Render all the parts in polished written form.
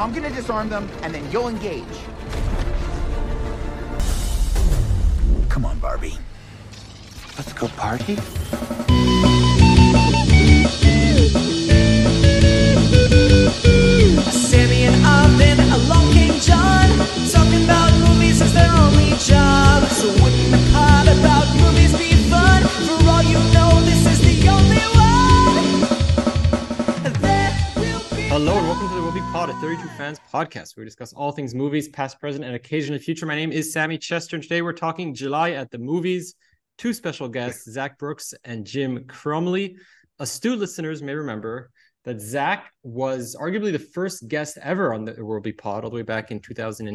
I'm gonna disarm them, and then you'll engage. Come on, Barbie. Let's go party. Sammy and Ivan, along came John, talking about movies as their only job. So wouldn't a pod about movies be fun? For all you know, this is the only one. Hello and welcome to the Will Be Pod, a 32 Fans podcast where we discuss all things movies, past, present, and occasionally future. My name is Sammy Chester, and today we're talking July at the movies. Two special guests, Zach Brooks and Jim Crumley. Astute listeners may remember that Zach was arguably the first guest ever on the Will Be Pod all the way back in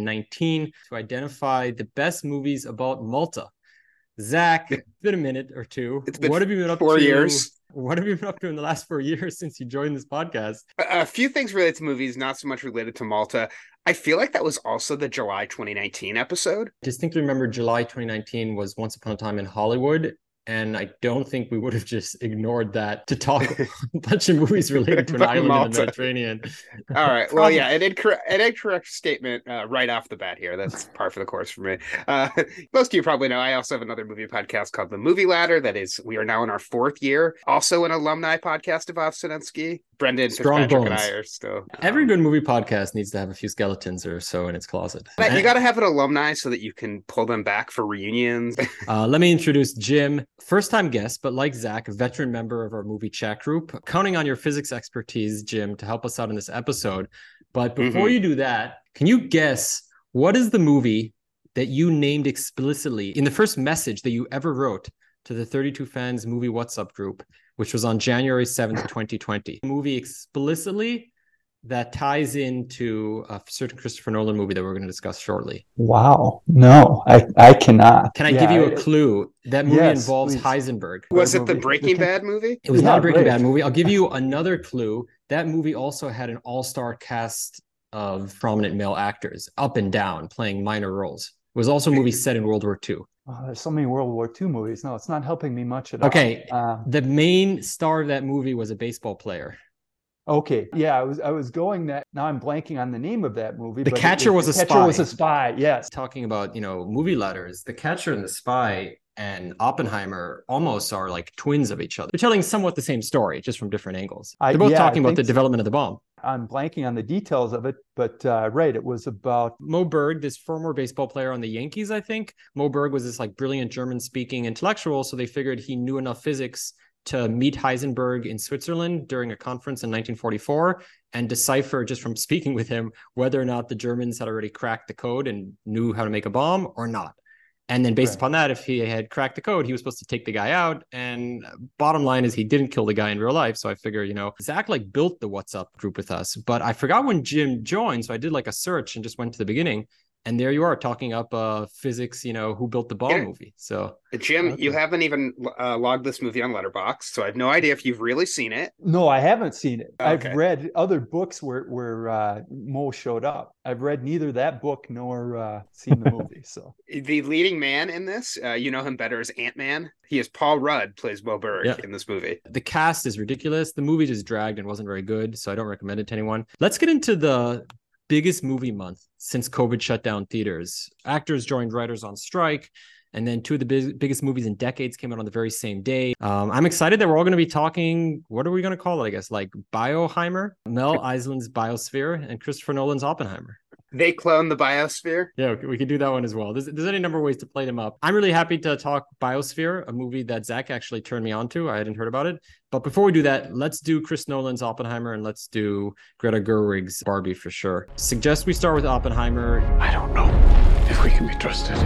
2019 to identify the best movies about Malta. Zach, it's been a minute or two. It's been what have you been up 4 to? years. What have you been up to in the last 4 years since you joined this podcast? A few things related to movies, not so much related to Malta. I feel like that was also the July 2019 episode. Distinctly remember July 2019 was Once Upon a Time in Hollywood. And I don't think we would have just ignored that to talk a bunch of movies related to an island in the Mediterranean. All right. Well, yeah, an incorrect statement right off the bat here. That's par for the course for me. Most of you probably know I also have another movie podcast called The Movie Ladder. That is, we are now in our 4th year. Also an alumni podcast of Ovsinensky. Brendan Fitzpatrick and I are still. Every good movie podcast needs to have a few skeletons or so in its closet. You got to have an alumni so that you can pull them back for reunions. Let me introduce Jim. First-time guest, but like Zach, a veteran member of our movie chat group. Counting on your physics expertise, Jim, to help us out in this episode. But before you do that, can you guess what is the movie that you named explicitly in the first message that you ever wrote to the 32 Fans Movie WhatsApp group, which was on January 7th, 2020? A movie explicitly that ties into a certain Christopher Nolan movie that we're going to discuss shortly. Wow. No, I cannot. Can I give you a clue? That movie involves please. Heisenberg. Was it the Breaking Bad movie? It was not a Breaking Bad movie. I'll give you another clue. That movie also had an all-star cast of prominent male actors, up and down, playing minor roles. It was also a movie set in World War II. Oh, there's so many World War II movies. No, it's not helping me much at all. Okay. The main star of that movie was a baseball player. Okay. Yeah, I was going that. Now I'm blanking on the name of that movie. The Catcher was a spy. The Catcher was a spy, yes. Talking about, movie letters, The Catcher and the Spy and Oppenheimer almost are like twins of each other. They're telling somewhat the same story, just from different angles. They're both talking about the development of the bomb. I'm blanking on the details of it, but right, it was about Moe Berg, this former baseball player on the Yankees, I think. Moe Berg was this like brilliant German-speaking intellectual, so they figured he knew enough physics to meet Heisenberg in Switzerland during a conference in 1944 and decipher just from speaking with him whether or not the Germans had already cracked the code and knew how to make a bomb or not. And then based upon that, if he had cracked the code, he was supposed to take the guy out. And bottom line is he didn't kill the guy in real life. So I figure, Zach like built the WhatsApp group with us, but I forgot when Jim joined. So I did like a search and just went to the beginning. And there you are talking up physics, Who Built the Bomb movie. So Jim, you haven't even logged this movie on Letterboxd, so I have no idea if you've really seen it. No, I haven't seen it. Okay. I've read other books where Moe showed up. I've read neither that book nor seen the movie. So the leading man in this, you know him better as Ant-Man. He is Paul Rudd, plays Moe Berg in this movie. The cast is ridiculous. The movie just dragged and wasn't very good, so I don't recommend it to anyone. Let's get into the biggest movie month since COVID shut down theaters. Actors joined writers on strike, and then two of the biggest movies in decades came out on the very same day. I'm excited that we're all going to be talking, what are we going to call it, I guess, like Bioheimer, Mel Island's Biosphere, and Christopher Nolan's Oppenheimer. They clone the Biosphere? Yeah, we could do that one as well. There's any number of ways to play them up. I'm really happy to talk Biosphere, a movie that Zach actually turned me on to. I hadn't heard about it. But before we do that, let's do Chris Nolan's Oppenheimer and let's do Greta Gerwig's Barbie for sure. Suggest we start with Oppenheimer. I don't know if we can be trusted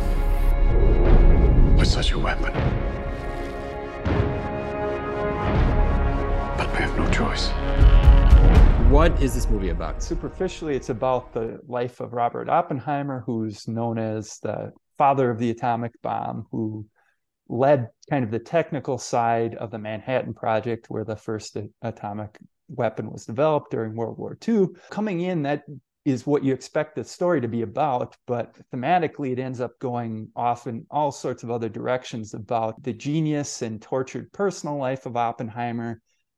with such a weapon. But we have no choice. What is this movie about? superficially, it's about the life of Robert Oppenheimer, who's known as the father of the atomic bomb, who led kind of the technical side of the Manhattan Project, where the first atomic weapon was developed during World War II. Coming in, that is what you expect the story to be about, but thematically it ends up going off in all sorts of other directions about the genius and tortured personal life of Oppenheimer,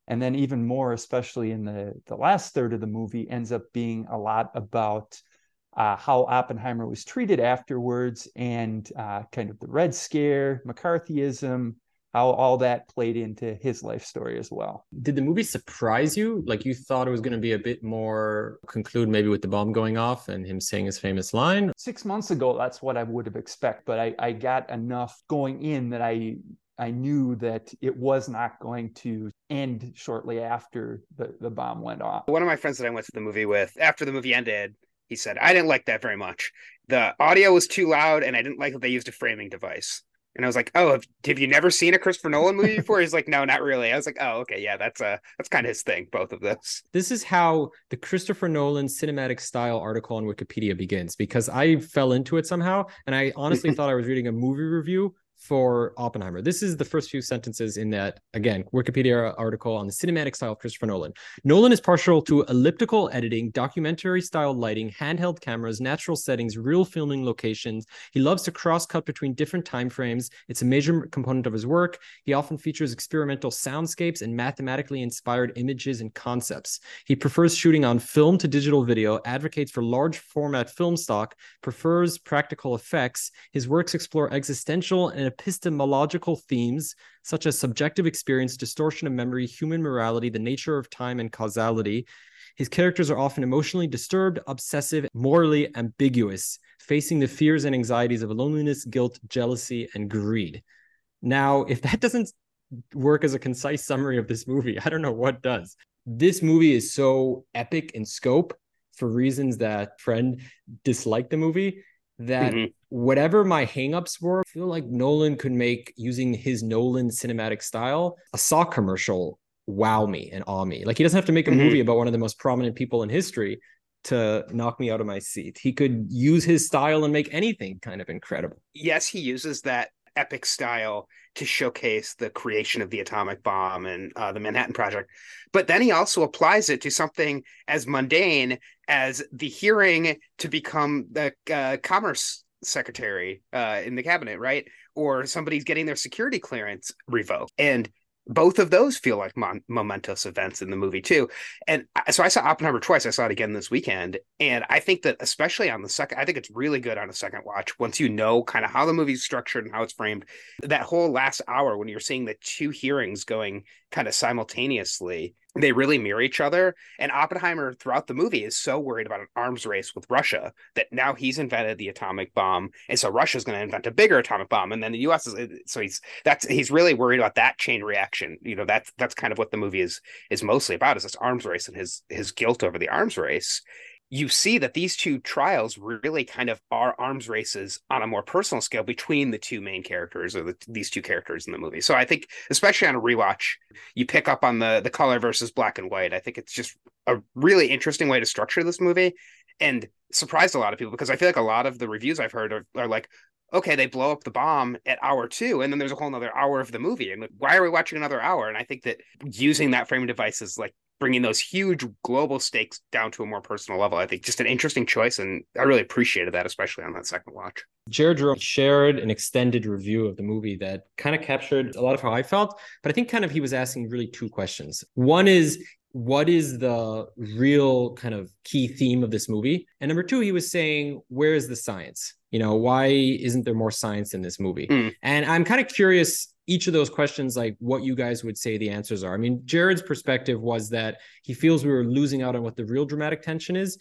And then even more, especially in the last third of the movie, ends up being a lot about how Oppenheimer was treated afterwards, and kind of the Red Scare, McCarthyism, how all that played into his life story as well. Did the movie surprise you? Like, you thought it was going to be a bit more conclude maybe with the bomb going off and him saying his famous line? 6 months ago, that's what I would have expected, but I got enough going in that I knew that it was not going to end shortly after the bomb went off. One of my friends that I went to the movie with, after the movie ended, he said, I didn't like that very much. The audio was too loud, and I didn't like that they used a framing device. And I was like, oh, have you never seen a Christopher Nolan movie before? He's like, no, not really. I was like, oh, okay, yeah, that's kind of his thing, both of those. This is how the Christopher Nolan cinematic style article on Wikipedia begins, because I fell into it somehow, and I honestly thought I was reading a movie review for Oppenheimer. This is the first few sentences in that, again, Wikipedia article on the cinematic style of Christopher Nolan. Nolan is partial to elliptical editing, documentary style lighting, handheld cameras, natural settings, real filming locations. He loves to cross-cut between different time frames. It's a major component of his work. He often features experimental soundscapes and mathematically inspired images and concepts. He prefers shooting on film to digital video, advocates for large format film stock, prefers practical effects. His works explore existential and epistemological themes such as subjective experience, distortion of memory, human morality, the nature of time, and causality. His characters are often emotionally disturbed, obsessive, morally ambiguous, facing the fears and anxieties of loneliness, guilt, jealousy, and greed. Now, if that doesn't work as a concise summary of this movie, I don't know what does. This movie is so epic in scope, for reasons that friend disliked the movie, that whatever my hangups were, I feel like Nolan could make, using his Nolan cinematic style, a Saw commercial wow me and awe me. Like, he doesn't have to make a movie about one of the most prominent people in history to knock me out of my seat. He could use his style and make anything kind of incredible. Yes, he uses that epic style to showcase the creation of the atomic bomb and the Manhattan Project. But then he also applies it to something as mundane as the hearing to become the commerce secretary in the cabinet, right? Or somebody's getting their security clearance revoked. And both of those feel like momentous events in the movie too. And so I saw Oppenheimer twice. I saw it again this weekend. And I think that especially on the second, I think it's really good on a second watch. Once you know kind of how the movie's structured and how it's framed, that whole last hour when you're seeing the two hearings going kind of simultaneously, they really mirror each other. And Oppenheimer throughout the movie is so worried about an arms race with Russia that now he's invented the atomic bomb. And so Russia's going to invent a bigger atomic bomb. And then the US is, so he's really worried about that chain reaction. You know, that's kind of what the movie is mostly about, is this arms race and his guilt over the arms race. You see that these two trials really kind of are arms races on a more personal scale between the two main characters, or these two characters in the movie. So I think, especially on a rewatch, you pick up on the color versus black and white. I think it's just a really interesting way to structure this movie, and surprised a lot of people, because I feel like a lot of the reviews I've heard are like, okay, they blow up the bomb at hour 2, and then there's a whole nother hour of the movie. And like, why are we watching another hour? And I think that using that framing device is like bringing those huge global stakes down to a more personal level. I think just an interesting choice, and I really appreciated that, especially on that second watch. Jared Jerome shared an extended review of the movie that kind of captured a lot of how I felt, but I think kind of he was asking really two questions. One is, what is the real kind of key theme of this movie? And number two, he was saying, where is the science? You know, why isn't there more science in this movie? And I'm kind of curious, each of those questions, like what you guys would say the answers are. I mean, Jared's perspective was that he feels we were losing out on what the real dramatic tension is,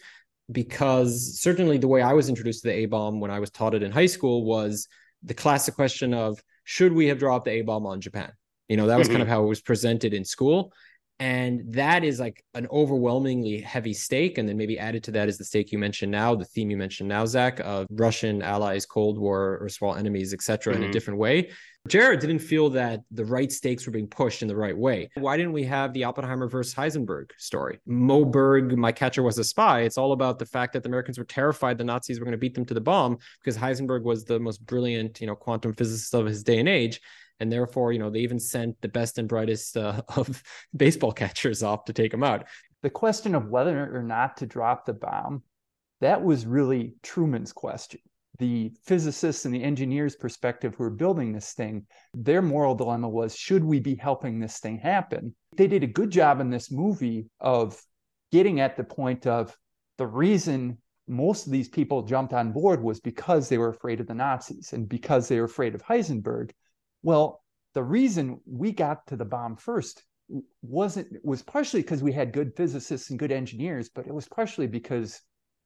because certainly the way I was introduced to the A-bomb when I was taught it in high school was the classic question of, should we have dropped the A-bomb on Japan? You know, that was kind of how it was presented in school. And that is like an overwhelmingly heavy stake. And then maybe added to that is the stake you mentioned now, the theme you mentioned now, Zach, of Russian allies, Cold War, erstwhile enemies, etc., in a different way. Jared didn't feel that the right stakes were being pushed in the right way. Why didn't we have the Oppenheimer versus Heisenberg story? Moberg, My Catcher Was a Spy. It's all about the fact that the Americans were terrified the Nazis were going to beat them to the bomb, because Heisenberg was the most brilliant, quantum physicist of his day and age. And therefore, they even sent the best and brightest of baseball catchers off to take him out. The question of whether or not to drop the bomb, that was really Truman's question. the physicists and the engineers' perspective who are building this thing, their moral dilemma was, should we be helping this thing happen? They did a good job in this movie of getting at the point of the reason most of these people jumped on board was because they were afraid of the Nazis and because they were afraid of Heisenberg. Well, the reason we got to the bomb first was partially because we had good physicists and good engineers, but it was partially because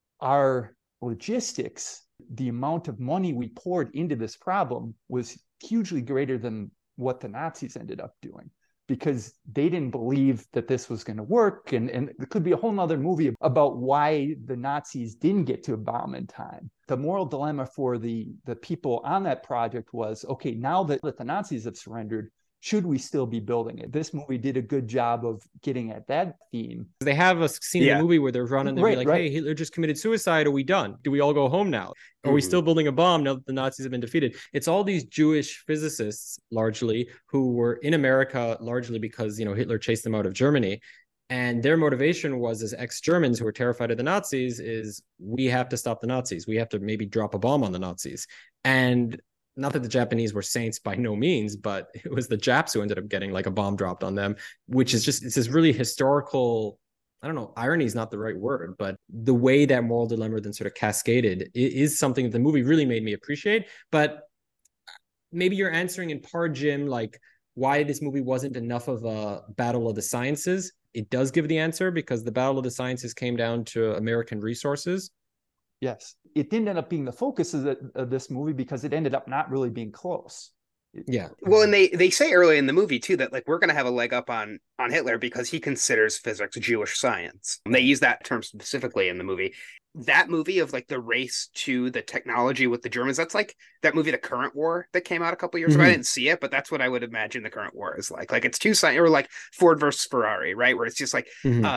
our logistics, the amount of money we poured into this problem was hugely greater than what the Nazis ended up doing, because they didn't believe that this was going to work. And there could be a whole nother movie about why the Nazis didn't get to a bomb in time. The moral dilemma for the people on that project was, okay, now that the Nazis have surrendered, should we still be building it? This movie did a good job of getting at that theme. They have a scene in the movie where they're running, they're like, hey, Hitler just committed suicide. Are we done? Do we all go home now? Are we still building a bomb now that the Nazis have been defeated? It's all these Jewish physicists, largely, who were in America, largely because, Hitler chased them out of Germany. And their motivation was, as ex-Germans who were terrified of the Nazis, is we have to stop the Nazis. We have to maybe drop a bomb on the Nazis. And not that the Japanese were saints by no means, but it was the Japs who ended up getting like a bomb dropped on them, which is just, it's this really historical, I don't know, irony is not the right word, but the way that moral dilemma then sort of cascaded is something that the movie really made me appreciate. But maybe you're answering in part, Jim, like why this movie wasn't enough of a battle of the sciences. It does give the answer, because the battle of the sciences came down to American resources. Yes. It didn't end up being the focus of this movie because it ended up not really being close. Yeah. Well, and they say early in the movie too that like we're going to have a leg up on Hitler because he considers physics Jewish science. And they use that term specifically in the movie. That movie of like the race to the technology with the Germans, that's like that movie The Current War that came out a couple years ago. I didn't see it, but that's what I would imagine the current war is like. Like it's two science, or like Ford versus Ferrari, right? Where it's just like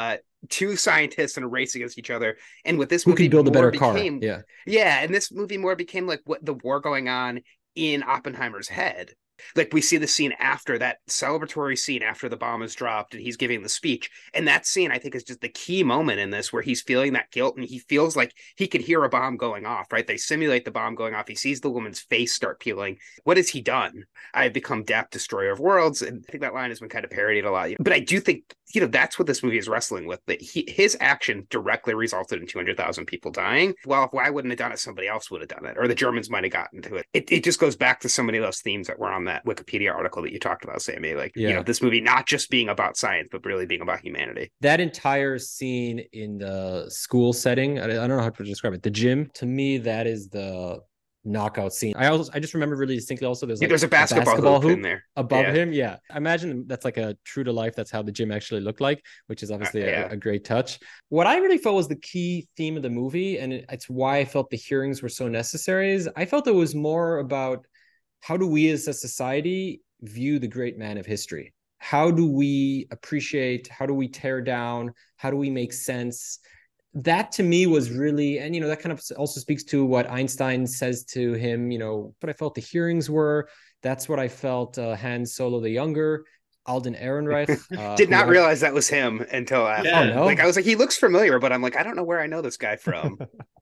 two scientists in a race against each other. And with this movie, who can build a better car? Yeah, and this movie more became like what the war going on in Oppenheimer's head. Like we see the scene after that celebratory scene after the bomb is dropped and he's giving the speech. And that scene, I think, is just the key moment in this where he's feeling that guilt and he feels like he could hear a bomb going off, right? They simulate the bomb going off. He sees the woman's face start peeling. What has he done? I have become death, destroyer of worlds. And I think that line has been kind of parodied a lot. But I do think, that's what this movie is wrestling with, that his action directly resulted in 200,000 people dying. Well, if I wouldn't have done it, somebody else would have done it, or the Germans might have gotten to it. It just goes back to so many of those themes that were on that Wikipedia article that you talked about, Sammy. Like, this movie not just being about science, but really being about humanity. That entire scene in the school setting, I don't know how to describe it. The gym, to me, that is the knockout scene. I just remember really distinctly also there's a basketball hoop in there above him. Yeah. I imagine that's like a true to life. That's how the gym actually looked like, which is obviously a great touch. What I really felt was the key theme of the movie, and it's why I felt the hearings were so necessary, is I felt it was more about how do we as a society view the great man of history? How do we appreciate? How do we tear down? How do we make sense? That to me was really, and that kind of also speaks to what Einstein says to him, what I felt the hearings were. That's what I felt Hans Solo the Younger, Alden Ehrenreich. Did not realize that was him until after. Yeah. Oh, no? Like I was like, he looks familiar, but I'm like, I don't know where I know this guy from.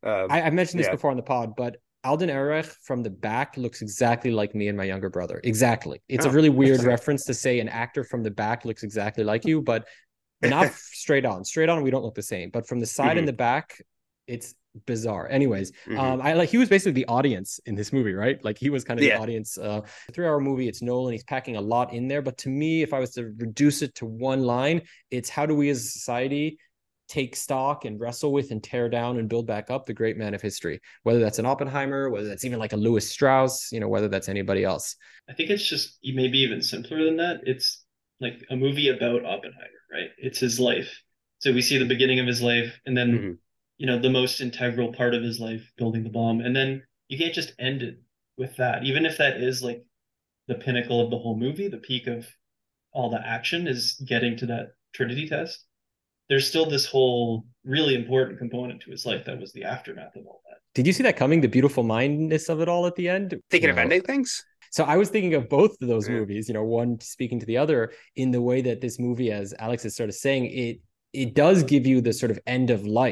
I mentioned this before on the pod, but Alden Ehrenreich from the back looks exactly like me and my younger brother. Exactly. It's a really weird reference to say an actor from the back looks exactly like you, but not straight on. Straight on, we don't look the same. But from the side and the back, it's bizarre. Anyways, he was basically the audience in this movie, right? Like he was kind of the audience. The 3-hour movie, it's Nolan. He's packing a lot in there. But to me, if I was to reduce it to one line, it's how do we as a society take stock and wrestle with and tear down and build back up the great man of history, whether that's an Oppenheimer, whether that's even like a Lewis Strauss, whether that's anybody else. I think it's just maybe even simpler than that. It's like a movie about Oppenheimer, right? It's his life. So we see the beginning of his life and then, the most integral part of his life, building the bomb. And then you can't just end it with that. Even if that is like the pinnacle of the whole movie, the peak of all the action is getting to that Trinity test. There's still this whole really important component to his life that was the aftermath of all that. Did you see that coming? The beautiful mindness of it all at the end? Thinking of ending things? So I was thinking of both of those movies, one speaking to the other in the way that this movie, as Alex is sort of saying, it does give you the sort of end of life,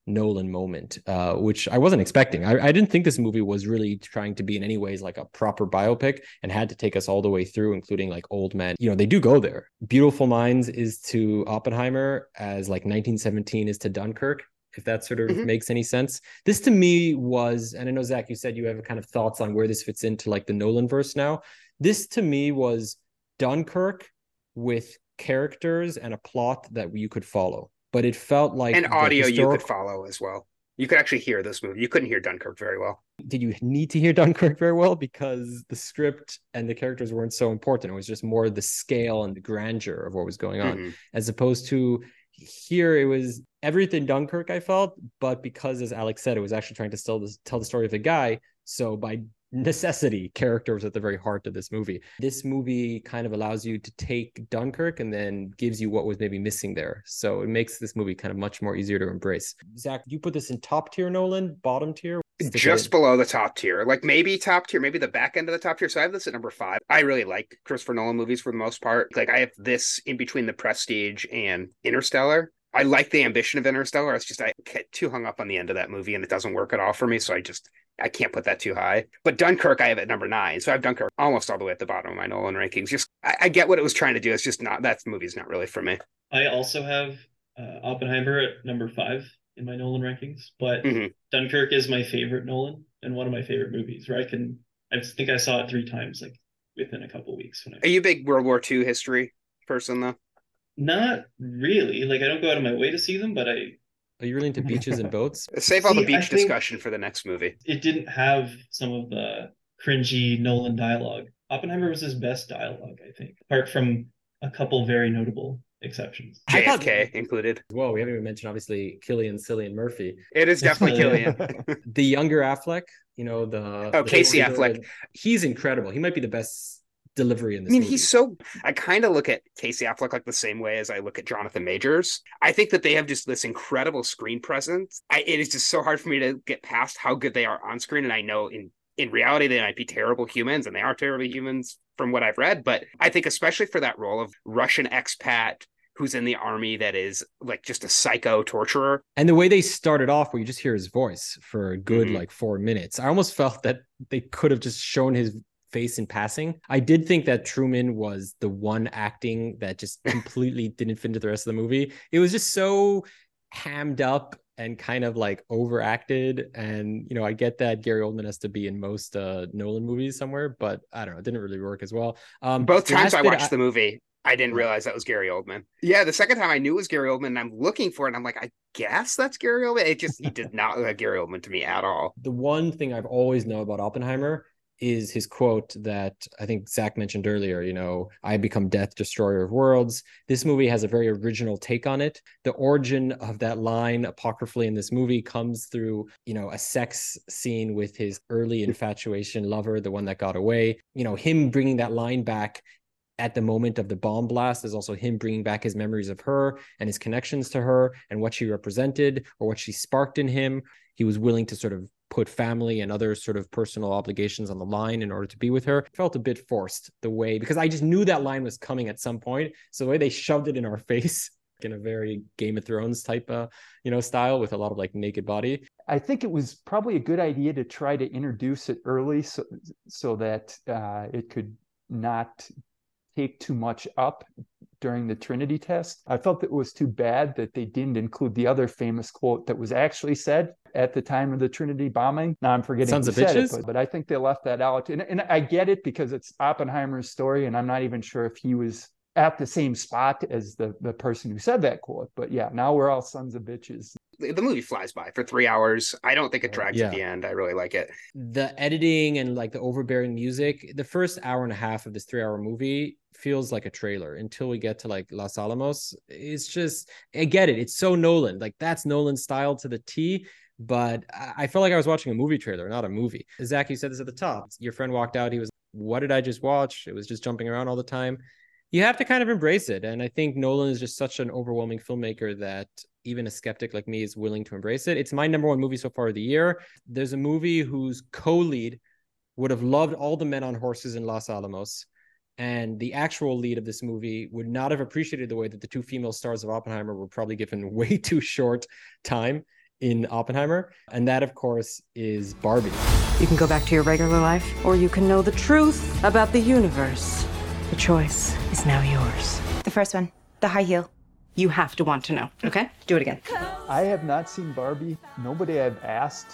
Nolan moment, which I wasn't expecting. I didn't think this movie was really trying to be in any ways like a proper biopic and had to take us all the way through, including like Old Man. You know, they do go there. Beautiful Minds is to Oppenheimer as like 1917 is to Dunkirk, if that sort of makes any sense. This to me was, and I know, Zach, you said you have kind of thoughts on where this fits into like the Nolan verse now. This to me was Dunkirk with characters and a plot that you could follow. But it felt like and audio you could follow as well. You could actually hear this movie. You couldn't hear Dunkirk very well. Did you need to hear Dunkirk very well? Because the script and the characters weren't so important. It was just more the scale and the grandeur of what was going on, as opposed to here it was everything Dunkirk, I felt, but because, as Alex said, it was actually trying to tell the story of a guy. So by necessity, character was at the very heart of this movie. This movie kind of allows you to take Dunkirk and then gives you what was maybe missing there. So it makes this movie kind of much more easier to embrace. Zach, you put this in top tier Nolan, bottom tier? Just below the top tier, like maybe top tier, maybe the back end of the top tier. So I have this at number 5. I really like Christopher Nolan movies for the most part. Like I have this in between The Prestige and Interstellar. I like the ambition of Interstellar. It's just I get too hung up on the end of that movie and it doesn't work at all for me. So I can't put that too high. But Dunkirk, I have at number 9. So I have Dunkirk almost all the way at the bottom of my Nolan rankings. Just I get what it was trying to do. It's just not, that movie's not really for me. I also have Oppenheimer at number 5 in my Nolan rankings, but Dunkirk is my favorite Nolan and one of my favorite movies. Where I think I saw it 3 times, like within a couple of weeks. Are you a big World War II history person though? Not really. Like I don't go out of my way to see them, but Are you really into beaches and boats? Save all the beach discussion for the next movie. It didn't have some of the cringy Nolan dialogue. Oppenheimer was his best dialogue, I think, apart from a couple very notable exceptions. JFK included. Well, we haven't even mentioned, obviously, Cillian Murphy. It is definitely Cillian. The younger Affleck, you know, Casey Affleck. He's incredible. He might be the best delivery in this movie. I kind of look at Casey Affleck like the same way as I look at Jonathan Majors. I think that they have just this incredible screen presence. It is just so hard for me to get past how good they are on screen. And I know in reality, they might be terrible humans, and they are terrible humans from what I've read. But I think especially for that role of Russian expat who's in the army that is like just a psycho torturer. And the way they started off where you just hear his voice for a good like 4 minutes, I almost felt that they could have just shown his face in passing. I did think that Truman was the one acting that just completely didn't fit into the rest of the movie. It was just so hammed up and kind of like overacted. And, you know, I get that Gary Oldman has to be in most Nolan movies somewhere, but I don't know, it didn't really work as well. Both times I watched the movie, I didn't realize that was Gary Oldman. Yeah, the second time I knew it was Gary Oldman, and I'm looking for it, and I'm like, I guess that's Gary Oldman. He did not look like Gary Oldman to me at all. The one thing I've always known about Oppenheimer is his quote that I think Zach mentioned earlier, you know, I become death, destroyer of worlds. This movie has a very original take on it. The origin of that line apocryphally in this movie comes through, you know, a sex scene with his early infatuation lover, the one that got away. You know, him bringing that line back at the moment of the bomb blast is also him bringing back his memories of her and his connections to her and what she represented or what she sparked in him. He was willing to sort of put family and other sort of personal obligations on the line in order to be with her. It felt a bit forced the way, because I just knew that line was coming at some point. So the way they shoved it in our face in a very Game of Thrones type, style with a lot of like naked body. I think it was probably a good idea to try to introduce it early so that it could not take too much up during the Trinity test. I felt that it was too bad that they didn't include the other famous quote that was actually said at the time of the Trinity bombing. Now I'm forgetting Sons who of said bitches? it, but I think they left that out. And I get it because it's Oppenheimer's story, and I'm not even sure if he was at the same spot as the person who said that quote. But yeah, now we're all sons of bitches. The movie flies by for 3 hours. I don't think it drags at the end. I really like it. The editing and like the overbearing music, the first hour and a half of this 3-hour movie feels like a trailer until we get to like Los Alamos. It's just, I get it. It's so Nolan. Like that's Nolan's style to the T. But I felt like I was watching a movie trailer, not a movie. Zach, you said this at the top. Your friend walked out. He was, what did I just watch? It was just jumping around all the time. You have to kind of embrace it. And I think Nolan is just such an overwhelming filmmaker that even a skeptic like me is willing to embrace it. It's my number one movie so far of the year. There's a movie whose co-lead would have loved All the Men on Horses in Los Alamos. And the actual lead of this movie would not have appreciated the way that the two female stars of Oppenheimer were probably given way too short time in Oppenheimer. And that, of course, is Barbie. You can go back to your regular life, or you can know the truth about the universe. The choice is now yours. The first one, the high heel. You have to want to know, okay? Do it again. I have not seen Barbie. Nobody I've asked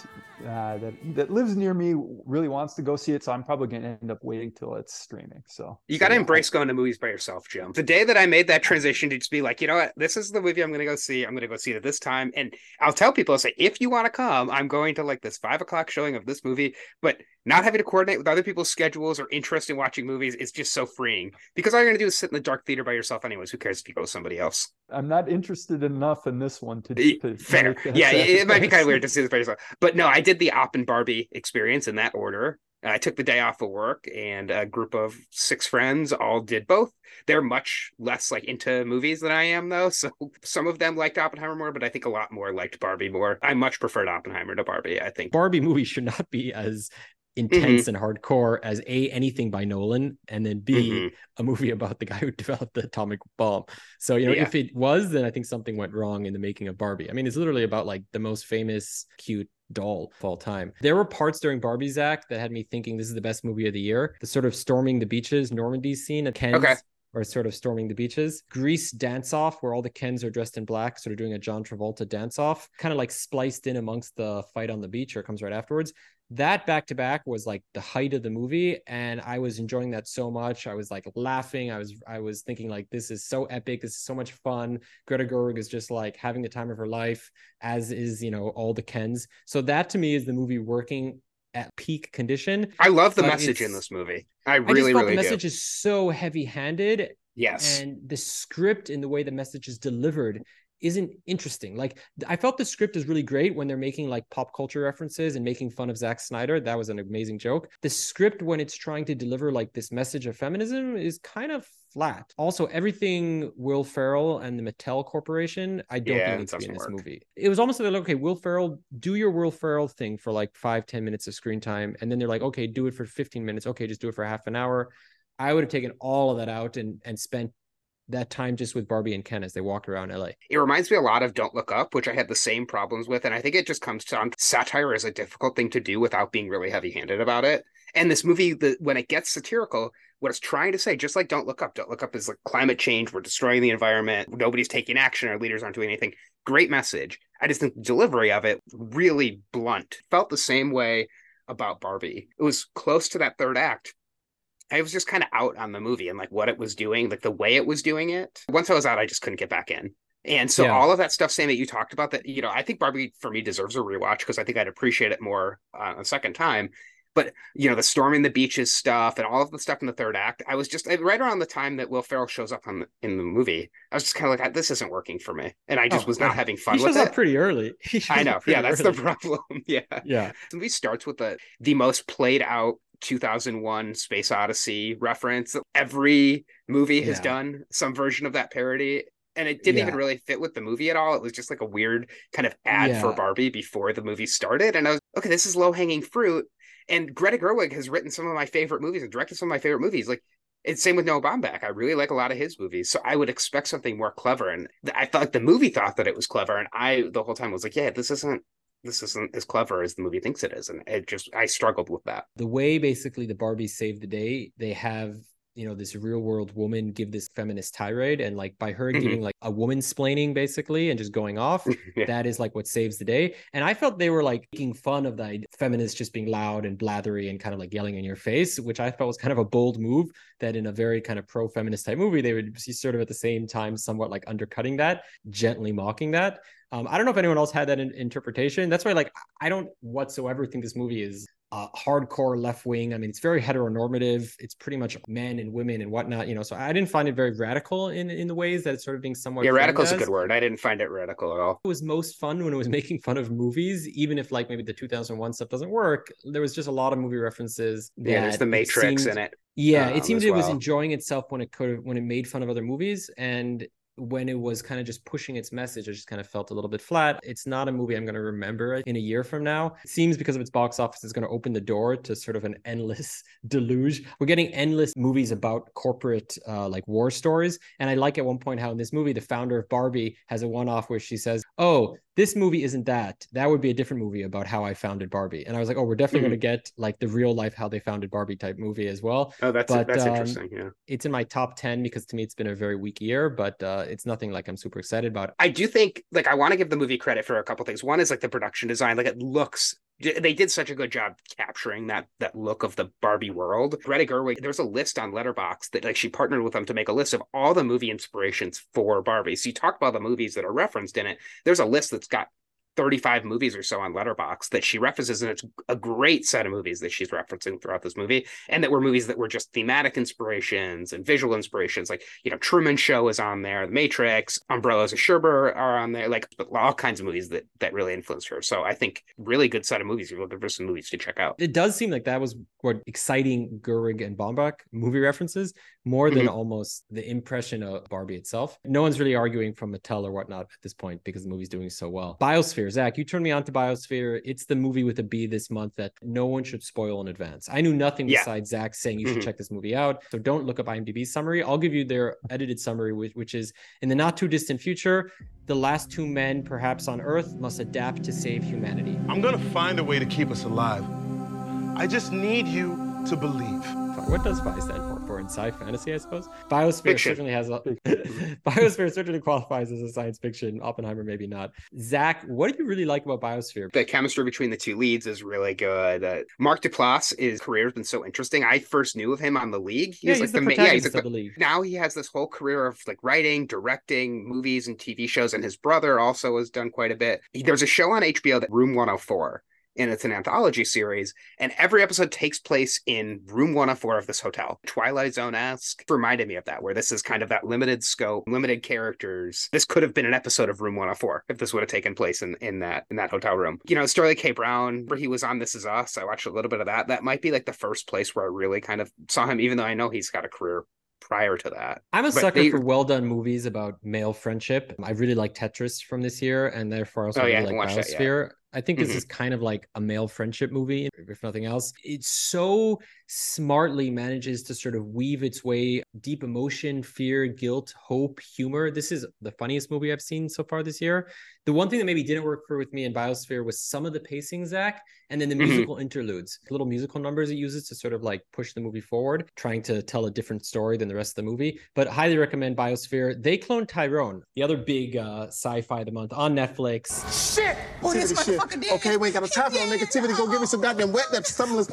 that lives near me really wants to go see it, so I'm probably going to end up waiting till it's streaming. So you got to embrace going to movies by yourself, Jim. The day that I made that transition to just be like, you know what, this is the movie I'm going to go see. I'm going to go see it at this time, and I'll tell people, I'll say, if you want to come, I'm going to like this 5:00 showing of this movie. But not having to coordinate with other people's schedules or interest in watching movies is just so freeing, because all you're going to do is sit in the dark theater by yourself anyways. Who cares if you go with somebody else? I'm not interested enough in this one to fair. Yeah, it might be kind of weird to see this by yourself. But no, I did the Op and Barbie experience in that order. I took the day off of work, and a group of 6 friends all did both. They're much less like into movies than I am, though. So some of them liked Oppenheimer more, but I think a lot more liked Barbie more. I much preferred Oppenheimer to Barbie, I think. Barbie movie should not be as intense and hardcore as anything by Nolan, and then B, a movie about the guy who developed the atomic bomb. So, if it was, then I think something went wrong in the making of Barbie. I mean, it's literally about like the most famous, cute doll of all time. There were parts during Barbie, Zach, that had me thinking this is the best movie of the year. The sort of storming the beaches, Normandy scene at Ken's. Okay. Or sort of storming the beaches. Grease dance off, where all the Kens are dressed in black, sort of doing a John Travolta dance off, kind of like spliced in amongst the fight on the beach, or it comes right afterwards. That back to back was like the height of the movie, and I was enjoying that so much. I was like laughing. I was thinking like, this is so epic. This is so much fun. Greta Gerwig is just like having the time of her life, as is, all the Kens. So that to me is the movie working at peak condition. I love the message in this movie. I really the message is so heavy-handed. Yes. And the script and the way the message is delivered isn't interesting. Like, I felt the script is really great when they're making like pop culture references and making fun of Zack Snyder. That was an amazing joke. The script, when it's trying to deliver like this message of feminism, is kind of flat. Also, everything Will Ferrell and the Mattel Corporation, I don't think needs to be in this movie. It was almost like, okay, Will Ferrell, do your Will Ferrell thing for like 5-10 minutes of screen time. And then they're like, okay, do it for 15 minutes. Okay, just do it for half an hour. I would have taken all of that out and spent that time just with Barbie and Ken as they walked around LA. It reminds me a lot of Don't Look Up, which I had the same problems with. And I think it just comes down to satire is a difficult thing to do without being really heavy-handed about it. And this movie, when it gets satirical, what it's trying to say, just like Don't Look Up is like climate change. We're destroying the environment. Nobody's taking action. Our leaders aren't doing anything. Great message. I just think the delivery of it really blunt. Felt the same way about Barbie. It was close to that third act. I was just kind of out on the movie and like what it was doing, like the way it was doing it. Once I was out, I just couldn't get back in. And so all of that stuff, Sam, that you talked about, that, I think Barbie for me deserves a rewatch, because I think I'd appreciate it more a second time. But, the storming the beaches stuff and all of the stuff in the third act, I was just right around the time that Will Ferrell shows up in the movie. I was just kind of like, this isn't working for me. And I just was not having fun with it. He shows up pretty early. I know. Yeah, that's the problem. Yeah. Yeah. The movie starts with the most played out 2001 Space Odyssey reference. Every movie has done some version of that parody. And it didn't even really fit with the movie at all. It was just like a weird kind of ad for Barbie before the movie started. And I was, okay, this is low-hanging fruit. And Greta Gerwig has written some of my favorite movies and directed some of my favorite movies. Like, it's same with Noah Baumbach. I really like a lot of his movies. So I would expect something more clever. And I thought like the movie thought that it was clever. And I, the whole time, was like, yeah, this isn't as clever as the movie thinks it is. And I struggled with that. The way basically the Barbies save the day, they have, this real world woman give this feminist tirade, and like by her giving like a woman splaining basically and just going off, that is like what saves the day. And I felt they were like making fun of the feminists just being loud and blathery and kind of like yelling in your face, which I felt was kind of a bold move, that in a very kind of pro-feminist type movie, they would be sort of at the same time somewhat like undercutting that, gently mocking that. I don't know if anyone else had that interpretation. That's why, like, I don't whatsoever think this movie is hardcore left wing. I mean, it's very heteronormative. It's pretty much men and women and whatnot, So I didn't find it very radical in the ways that it's sort of being somewhat. Yeah, radical is a good word. I didn't find it radical at all. It was most fun when it was making fun of movies, even if like maybe the 2001 stuff doesn't work. There was just a lot of movie references. There's the Matrix in it. Yeah, it seemed it was enjoying itself when it made fun of other movies, and when it was kind of just pushing its message, I just kind of felt a little bit flat. It's not a movie I'm going to remember in a year from now. It seems because of its box office, it's going to open the door to sort of an endless deluge. We're getting endless movies about corporate like war stories. And I like at one point how in this movie, the founder of Barbie has a one-off where she says, oh, This movie isn't that. That would be a different movie about how I founded Barbie. And I was like, oh, we're definitely going to get like the real life how they founded Barbie type movie as well. Oh, that's interesting. Yeah, it's in my top 10 because to me it's been a very weak year, but it's nothing like I'm super excited about. I do think like I want to give the movie credit for a couple things. One is like the production design. Like it looks, they did such a good job capturing that look of the Barbie world. Greta Gerwig, there's a list on Letterboxd that like she partnered with them to make a list of all the movie inspirations for Barbie. So you talk about the movies that are referenced in it. There's a list that's got 35 movies or so on Letterboxd that she references, and it's a great set of movies that she's referencing throughout this movie, and that were movies that were just thematic inspirations and visual inspirations. Like, you know, Truman Show is on there, The Matrix, Umbrellas of Cherbourg are on there, like all kinds of movies that really influenced her. So I think really good set of movies. You're looking for some movies to check out. It does seem like that was what exciting Gerwig and Baumbach movie references more than almost the impression of Barbie itself. No one's really arguing from Mattel or whatnot at this point because the movie's doing so well. Biosphere, Zach, you turned me on to Biosphere. It's the movie with a B this month that no one should spoil in advance. I knew nothing besides Zach saying you should check this movie out. So don't look up IMDb summary. I'll give you their edited summary, which is in the not too distant future, the last two men perhaps on Earth must adapt to save humanity. I'm going to find a way to keep us alive. I just need you to believe. What does Phi stand for? For in sci-fantasy, I suppose. Biosphere certainly has Biosphere certainly qualifies as a science fiction. Oppenheimer maybe not. Zach, what do you really like about Biosphere? The chemistry between the two leads is really good. Mark Duplass' career has been so interesting. I first knew of him on The League. He's like the protagonist of The League. Now he has this whole career of like writing, directing movies and TV shows, and his brother also has done quite a bit. There's a show on HBO that Room 104. And it's an anthology series, and every episode takes place in Room 104 of this hotel. Twilight Zone-esque reminded me of that, where this is kind of that limited scope, limited characters. This could have been an episode of Room 104 if this would have taken place in that hotel room. You know, Sterling K. Brown, where he was on This Is Us, I watched a little bit of that. That might be like the first place where I really kind of saw him, even though I know he's got a career prior to that. I'm a sucker for well-done movies about male friendship. I really like Tetris from this year, and therefore also really like Biosphere. I think this is kind of like a male friendship movie, if nothing else. It so smartly manages to sort of weave its way, deep emotion, fear, guilt, hope, humor. This is the funniest movie I've seen so far this year. The one thing that maybe didn't work with me in Biosphere was some of the pacing, Zach, and then the musical interludes, little musical numbers it uses to sort of like push the movie forward, trying to tell a different story than the rest of the movie. But highly recommend Biosphere. They cloned Tyrone, the other big sci-fi of the month on Netflix. Shit! Oh, this motherfucker did. Okay, we ain't got no time for no negativity. Go give me some goddamn wet that stomach.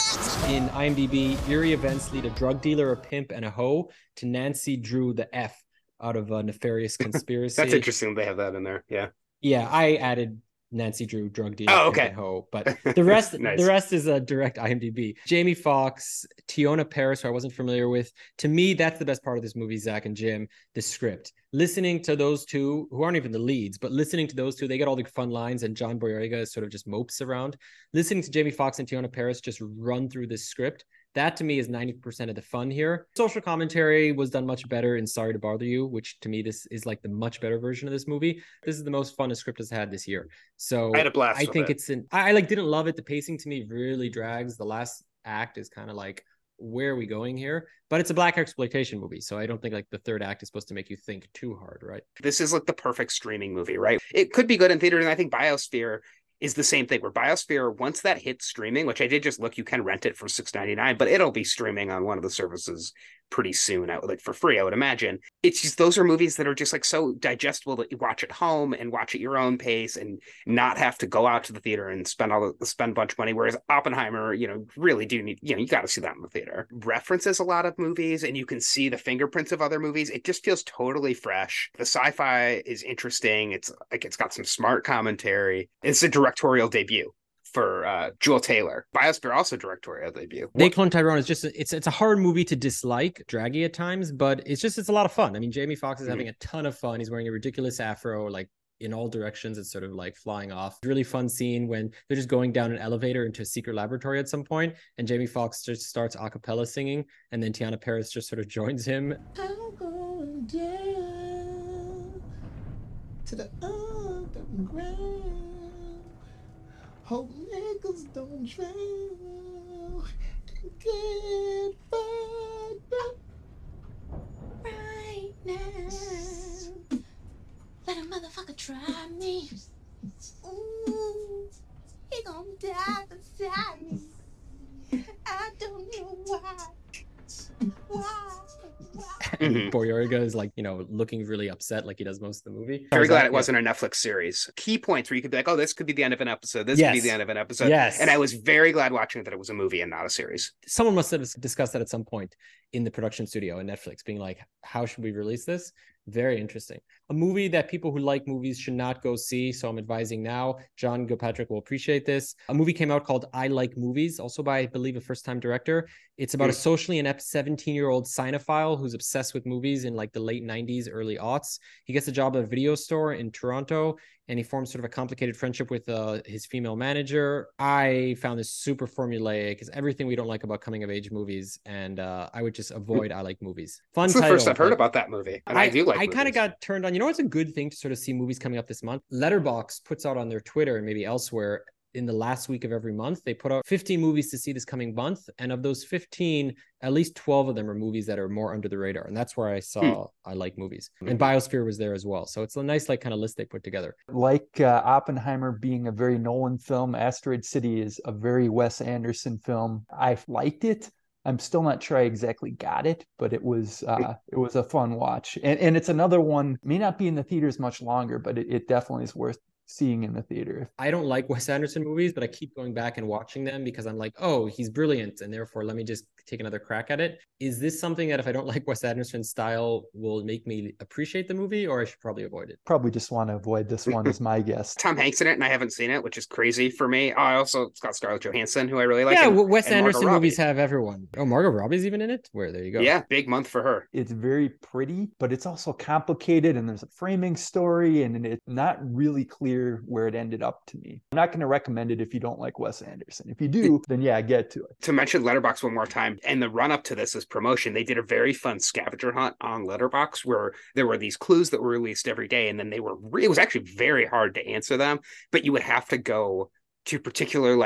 In IMDb, eerie events lead a drug dealer, a pimp, and a hoe to Nancy Drew the F out of a nefarious conspiracy. That's interesting. They have that in there. Yeah. Yeah, I added Nancy Drew, drug dealer, okay. Ho, but the rest, Nice. The rest is a direct IMDb. Jamie Foxx, Tiona Paris, who I wasn't familiar with. To me, that's the best part of this movie, Zach and Jim, the script. Listening to those two, who aren't even the leads, but listening to those two, they get all the fun lines, and John Boyega sort of just mopes around. Listening to Jamie Foxx and Tiona Paris just run through this script. That to me is 90% of the fun here. Social commentary was done much better in Sorry to Bother You, which to me, this is like the much better version of this movie. This is the most fun a script has had this year. So I had a blast. I think I like didn't love it. The pacing to me really drags. The last act is kind of like, where are we going here? But it's a black exploitation movie, so I don't think like the third act is supposed to make you think too hard, right? This is like the perfect streaming movie, right? It could be good in theater, and I think Biosphere is the same thing, where Biosphere, once that hits streaming, which I did just look, you can rent it for $6.99, but it'll be streaming on one of the services pretty soon, like for free, I would imagine. It's just, those are movies that are just like so digestible that you watch at home and watch at your own pace and not have to go out to the theater and spend a bunch of money. Whereas Oppenheimer, you know, really do need, you know, you got to see that in the theater. References a lot of movies, and you can see the fingerprints of other movies. It just feels totally fresh. The sci-fi is interesting. It's like, it's got some smart commentary. It's a directorial debut for Jewel Taylor. Biosphere also directorial debut. They Clone Tyrone is just it's a hard movie to dislike, draggy at times, but it's a lot of fun. I mean, Jamie Foxx is having a ton of fun. He's wearing a ridiculous afro, like in all directions. It's sort of like flying off. Really fun scene when they're just going down an elevator into a secret laboratory at some point, and Jamie Foxx just starts a cappella singing, and then Tiana Paris just sort of joins him. I'm going down to the underground. Hope niggas don't drown. Get fucked up right now. Let a motherfucker try me. Ooh, he gonna die beside me. I don't know why. Why? Boyarga is like, looking really upset like he does most of the movie. Very glad it wasn't a Netflix series. Key points where you could be like, oh, this could be the end of an episode. This could be the end of an episode. Yes. And I was very glad watching that it was a movie and not a series. Someone must have discussed that at some point in the production studio in Netflix, being like, how should we release this? Very interesting. A movie that people who like movies should not go see. So I'm advising now. John Gilpatrick will appreciate this. A movie came out called I Like Movies, also by, I believe, a first-time director. It's about a socially inept 17-year-old cinephile who's obsessed with movies in like the late 90s, early aughts. He gets a job at a video store in Toronto, and he forms sort of a complicated friendship with his female manager. I found this super formulaic. It's everything we don't like about coming-of-age movies, and I would just avoid I Like Movies. Fun title. It's the first I've heard about that movie, and I do like I kind of got turned on. You know what's a good thing to sort of see movies coming up this month? Letterboxd puts out on their Twitter and maybe elsewhere in the last week of every month, they put out 15 movies to see this coming month. And of those 15, at least 12 of them are movies that are more under the radar. And that's where I saw I Like Movies. And Biosphere was there as well. So it's a nice kind of list they put together. Like Oppenheimer being a very Nolan film, Asteroid City is a very Wes Anderson film. I liked it. I'm still not sure I exactly got it, but it was a fun watch. And it's another one, may not be in the theaters much longer, but it definitely is worth seeing in the theater. I don't like Wes Anderson movies, but I keep going back and watching them because I'm like, oh, he's brilliant, and therefore let me just take another crack at it. Is this something that if I don't like Wes Anderson's style will make me appreciate the movie, or I should probably avoid it? Probably just want to avoid this one is my guess. Tom Hanks in it, and I haven't seen it, which is crazy for me. It's got Scarlett Johansson, who I really like. Yeah, Wes Anderson movies have everyone. Oh, Margot Robbie's even in it? There you go. Yeah, big month for her. It's very pretty, but it's also complicated, and there's a framing story, and it's not really clear where it ended up to me. I'm not going to recommend it if you don't like Wes Anderson. If you do, then yeah, get to it. To mention Letterboxd one more time, and the run up to this is promotion. They did a very fun scavenger hunt on Letterboxd where there were these clues that were released every day, and then it was actually very hard to answer them, but you would have to go to a particular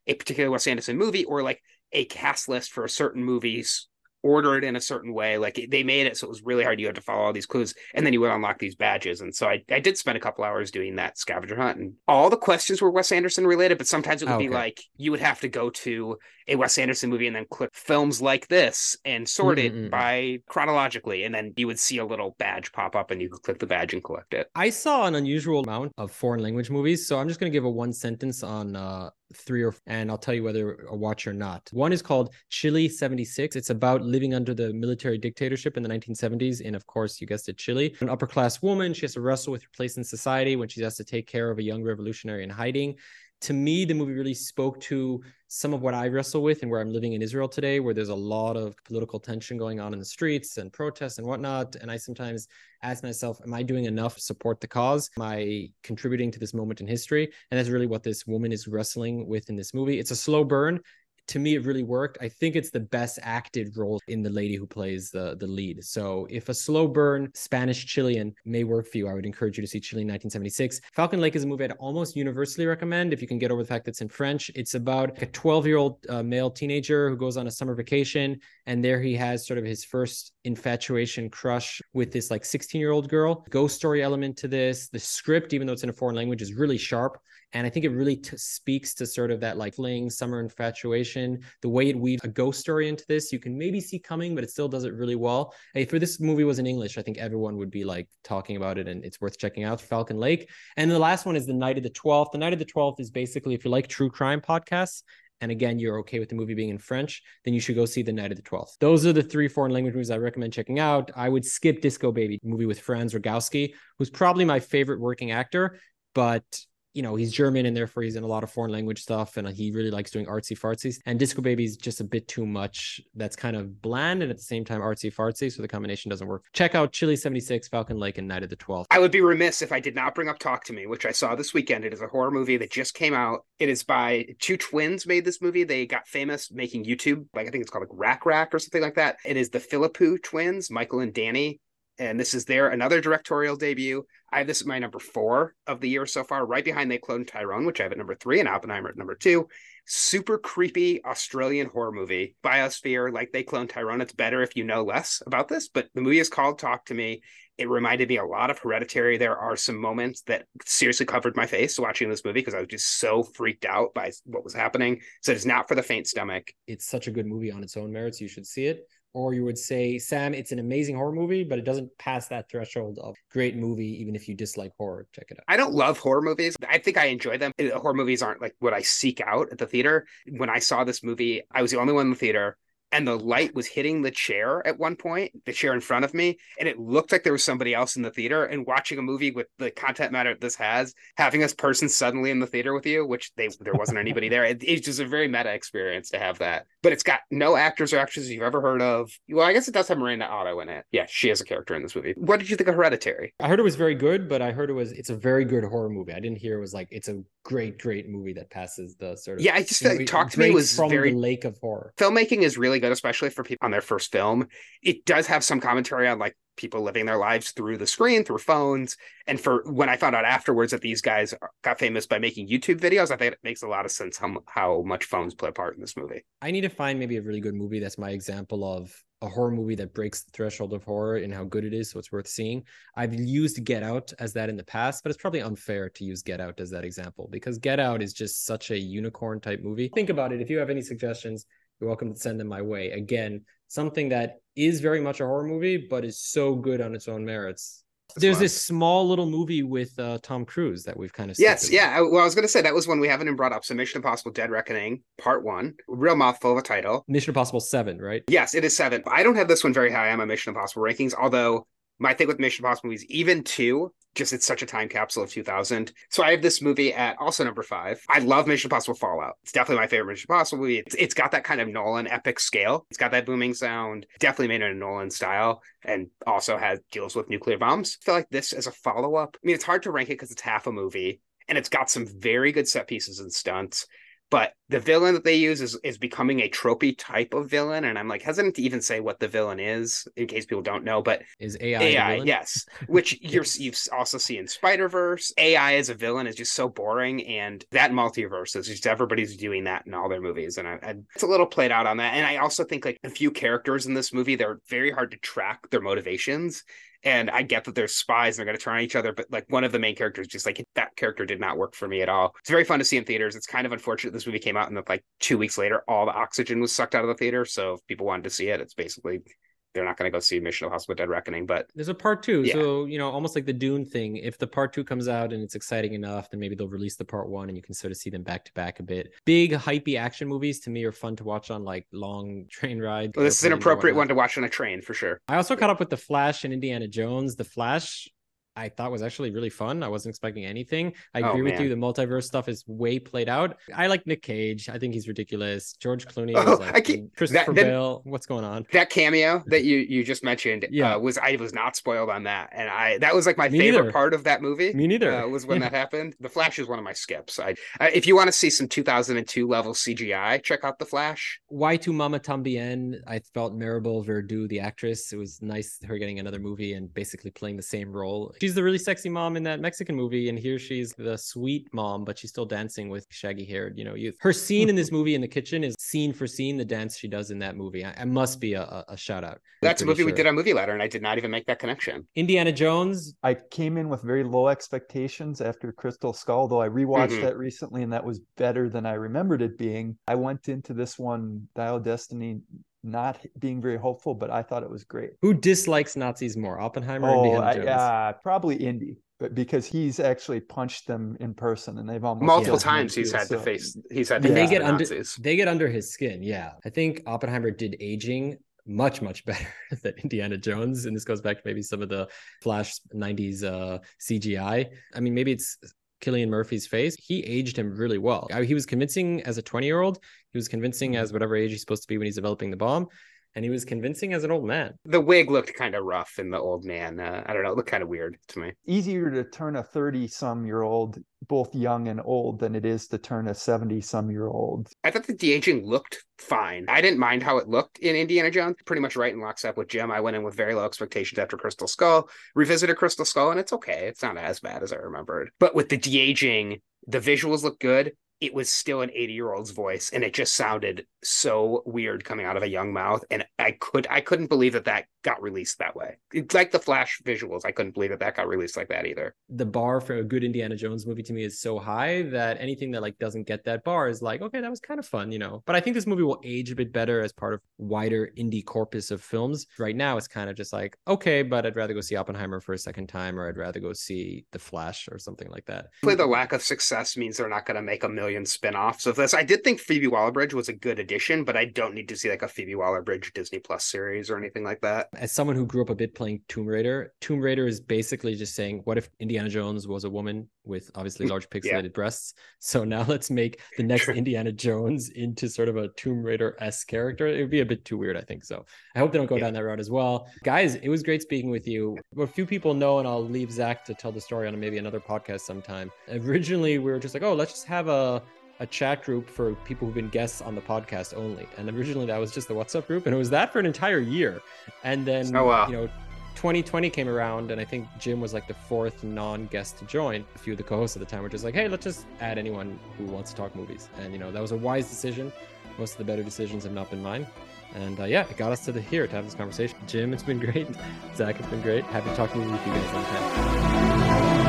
Wes Anderson movie or like a cast list for a certain movie's ordered in a certain way. Like they made it so it was really hard. You had to follow all these clues, and then you would unlock these badges. And so I did spend a couple hours doing that scavenger hunt, and all the questions were Wes Anderson related, but sometimes it would be like you would have to go to a Wes Anderson movie and then click films like this and sort it by chronologically, and then you would see a little badge pop up and you could click the badge and collect it. I saw an unusual amount of foreign language movies, so I'm just going to give a one sentence on 3 or 4, and I'll tell you whether a watch or not. One is called Chile 76. It's about living under the military dictatorship in the 1970s in, of course, you guessed it, Chile. An upper class woman, she has to wrestle with her place in society when she has to take care of a young revolutionary in hiding. To me, the movie really spoke to some of what I wrestle with and where I'm living in Israel today, where there's a lot of political tension going on in the streets and protests and whatnot. And I sometimes ask myself, am I doing enough to support the cause? Am I contributing to this moment in history? And that's really what this woman is wrestling with in this movie. It's a slow burn. To me, it really worked. I think it's the best acted role in the lady who plays the lead. So if a slow burn Spanish Chilean may work for you, I would encourage you to see Chile 1976. Falcon Lake is a movie I'd almost universally recommend if you can get over the fact that it's in French. It's about a 12-year-old male teenager who goes on a summer vacation, and there he has sort of his first infatuation crush with this like 16-year-old girl. Ghost story element to this. The script, even though it's in a foreign language, is really sharp. And I think it really speaks to sort of that like fling summer infatuation, the way it weaves a ghost story into this. You can maybe see coming, but it still does it really well. If this movie was in English, I think everyone would be like talking about it, and it's worth checking out. Falcon Lake. And the last one is The Night of the 12th. The Night of the 12th is basically, if you like true crime podcasts, and again, you're okay with the movie being in French, then you should go see The Night of the 12th. Those are the 3 foreign language movies I recommend checking out. I would skip Disco Baby, movie with Franz Rogowski, who's probably my favorite working actor, but he's German and therefore he's in a lot of foreign language stuff, and he really likes doing artsy fartsy. And Disco Baby is just a bit too much. That's kind of bland and at the same time artsy fartsy, so the combination doesn't work. Check out Chile 76, Falcon Lake, and Night of the 12th. I would be remiss if I did not bring up Talk to Me, which I saw this weekend. It is a horror movie that just came out. It is by 2 twins made this movie. They got famous making YouTube, I think it's called like Rack or something like that. It is the Philippou twins, Michael and Danny. and this is their another directorial debut. I have this at my number 4 of the year so far, right behind They Cloned Tyrone, which I have at number 3, and Oppenheimer at number 2. Super creepy Australian horror movie. Biosphere, like They Cloned Tyrone. It's better if you know less about this, but the movie is called Talk to Me. It reminded me a lot of Hereditary. There are some moments that seriously covered my face watching this movie because I was just so freaked out by what was happening. So it's not for the faint stomach. It's such a good movie on its own merits. You should see it. Or you would say, Sam, it's an amazing horror movie, but it doesn't pass that threshold of great movie, even if you dislike horror. Check it out. I don't love horror movies. I think I enjoy them. Horror movies aren't like what I seek out at the theater. When I saw this movie, I was the only one in the theater. And the light was hitting the chair at one point, the chair in front of me, and it looked like there was somebody else in the theater. And watching a movie with the content matter this has, having a person suddenly in the theater with you, which there wasn't anybody there, it's just a very meta experience to have that. But it's got no actors or actresses you've ever heard of. Well, I guess it does have Miranda Otto in it. Yeah, she is a character in this movie. What did you think of Hereditary? I heard it was very good, but I heard it's a very good horror movie. I didn't hear it was like it's a great movie that passes the sort of... Yeah, I just feel like Talk to Me was from very... the lake of horror. Filmmaking is really good, especially for people on their first film. It does have some commentary on like people living their lives through the screen, through phones. And for when I found out afterwards that these guys got famous by making YouTube videos, I think it makes a lot of sense how much phones play a part in this movie. I need to find maybe a really good movie that's my example of a horror movie that breaks the threshold of horror and how good it is, so it's worth seeing. I've used Get Out as that in the past, but it's probably unfair to use Get Out as that example because Get Out is just such a unicorn type movie. Think about it. If you have any suggestions, you're welcome to send them my way. Again, something that is very much a horror movie, but is so good on its own merits. There's this small little movie with Tom Cruise that we've kind of... Yes, yeah. Well, I was going to say that was one we haven't even brought up. So Mission Impossible Dead Reckoning, Part 1. Real mouthful of a title. Mission Impossible 7, right? Yes, it is 7. I don't have this one very high on my Mission Impossible rankings, although my thing with Mission Impossible movies, even 2, just it's such a time capsule of 2000. So I have this movie at also number 5. I love Mission Impossible Fallout. It's definitely my favorite Mission Impossible movie. It's got that kind of Nolan epic scale. It's got that booming sound. Definitely made it in Nolan style, and also deals with nuclear bombs. I feel like this as a follow-up. I mean, it's hard to rank it because it's half a movie, and it's got some very good set pieces and stunts. But the villain that they use is becoming a tropey type of villain. And I'm like hesitant to even say what the villain is in case people don't know. But is AI yes. Which you also see in Spider-Verse. AI as a villain is just so boring. And that multiverse is just everybody's doing that in all their movies. And it's a little played out on that. And I also think like a few characters in this movie, they're very hard to track their motivations. And I get that there's spies and they're going to turn on each other, but like one of the main characters, just like that character did not work for me at all. It's very fun to see in theaters. It's kind of unfortunate this movie came out and like 2 weeks later, all the oxygen was sucked out of the theater. So if people wanted to see it, it's basically... they're not going to go see Mission Impossible Dead Reckoning, but there's a part 2. Yeah. So, almost like the Dune thing. If the part 2 comes out and it's exciting enough, then maybe they'll release the part 1 and you can sort of see them back to back a bit. Big, hypey action movies to me are fun to watch on like long train rides. Well, this is an appropriate one to watch on a train for sure. I also caught up with The Flash and Indiana Jones. The Flash, I thought was actually really fun. I wasn't expecting anything. I agree with you. The multiverse stuff is way played out. I like Nick Cage. I think he's ridiculous. George Clooney was like Christopher Bale. What's going on? That cameo that you just mentioned, I was not spoiled on that, and that was like my favorite part of that movie. Me neither. Was when that happened. The Flash is one of my skips. If you want to see some 2002 level CGI, check out The Flash. Y Tu Mama Tambien. I felt Maribel Verdú, the actress, it was nice her getting another movie and basically playing the same role. She's the really sexy mom in that Mexican movie, and here she's the sweet mom, but she's still dancing with shaggy-haired, youth. Her scene in this movie in the kitchen is scene for scene the dance she does in that movie. It must be a shout out. That's a movie we did on Movie Ladder, and I did not even make that connection. Indiana Jones. I came in with very low expectations after Crystal Skull, though I rewatched that recently, and that was better than I remembered it being. I went into this one, Dial of Destiny, not being very hopeful, but I thought it was great. Who dislikes Nazis more, Oppenheimer or Indiana Jones? Probably Indy, but because he's actually punched them in person, and they've almost multiple times he's had to face Nazis. They get under his skin. Yeah, I think Oppenheimer did aging much better than Indiana Jones, and this goes back to maybe some of the Flash 90s CGI. I mean, maybe it's Cillian Murphy's face. He aged him really well. He was convincing as a 20-year-old. He was convincing as whatever age he's supposed to be when he's developing the bomb. and he was convincing as an old man. The wig looked kind of rough in the old man. I don't know, it looked kind of weird to me. Easier to turn a 30-some-year-old both young and old than it is to turn a 70-some-year-old. I thought the de-aging looked fine. I didn't mind how it looked in Indiana Jones. Pretty much right in lockstep with Jim. I went in with very low expectations after Crystal Skull, revisited Crystal Skull, and it's okay. It's not as bad as I remembered. But with the de-aging, the visuals look good. It was still an 80-year-old's voice, and it just sounded so weird coming out of a young mouth. And I couldn't believe that got released that way. It's like the Flash visuals. I couldn't believe that got released like that either. The bar for a good Indiana Jones movie to me is so high that anything that like doesn't get that bar is like, okay, that was kind of fun, you know. But I think this movie will age a bit better as part of wider indie corpus of films. Right now, it's kind of just like, okay, but I'd rather go see Oppenheimer for a second time, or I'd rather go see The Flash or something like that. Hopefully the lack of success means they're not going to make a million spin-offs of this. I did think Phoebe Waller-Bridge was a good addition, but I don't need to see like a Phoebe Waller-Bridge Disney Plus series or anything like that. As someone who grew up a bit playing Tomb Raider is basically just saying, what if Indiana Jones was a woman with obviously large pixelated breasts? So now let's make the next Indiana Jones into sort of a Tomb Raider-esque character. It would be a bit too weird, I think. So I hope they don't go down that route as well. Guys, it was great speaking with you. What few people know, and I'll leave Zach to tell the story on maybe another podcast sometime. Originally, we were just like, oh, let's just have a chat group for people who've been guests on the podcast only. And originally that was just the WhatsApp group, and it was that for an entire year. And then, 2020 came around, and I think Jim was like the fourth non-guest to join. A few of the co-hosts at the time were just like, hey, let's just add anyone who wants to talk movies. And, that was a wise decision. Most of the better decisions have not been mine. And it got us to have this conversation. Jim, it's been great. Zach, it's been great. Happy to talk movies with you guys anytime.